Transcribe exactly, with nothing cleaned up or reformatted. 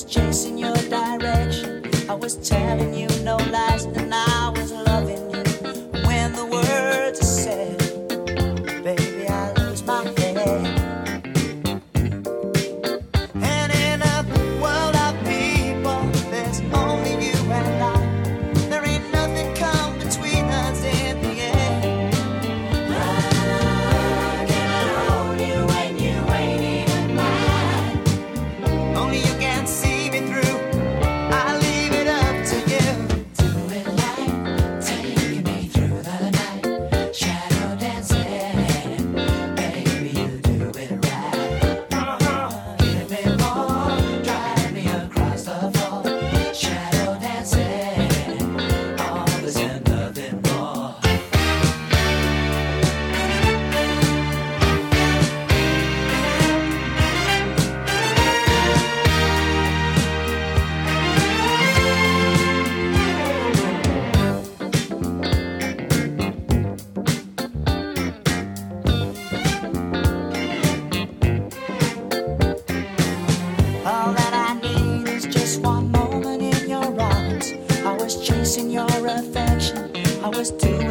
was chasing your direction. I was telling you no lies, and I was loving you. When the words are said, baby, I lose my head. And in a world of people, there's only you and I. There ain't nothing come between us in the end. Oh, can I hold you when you ain't even mine? Only you can see me through. I leave it up to you. Do it right, taking me through the night. Shadow dancing, baby, you do it right. Give me more, drive me across the floor. Shadow dancing, all this and nothing more. All that I need is just one moment in your arms. I was chasing your affection. I was doing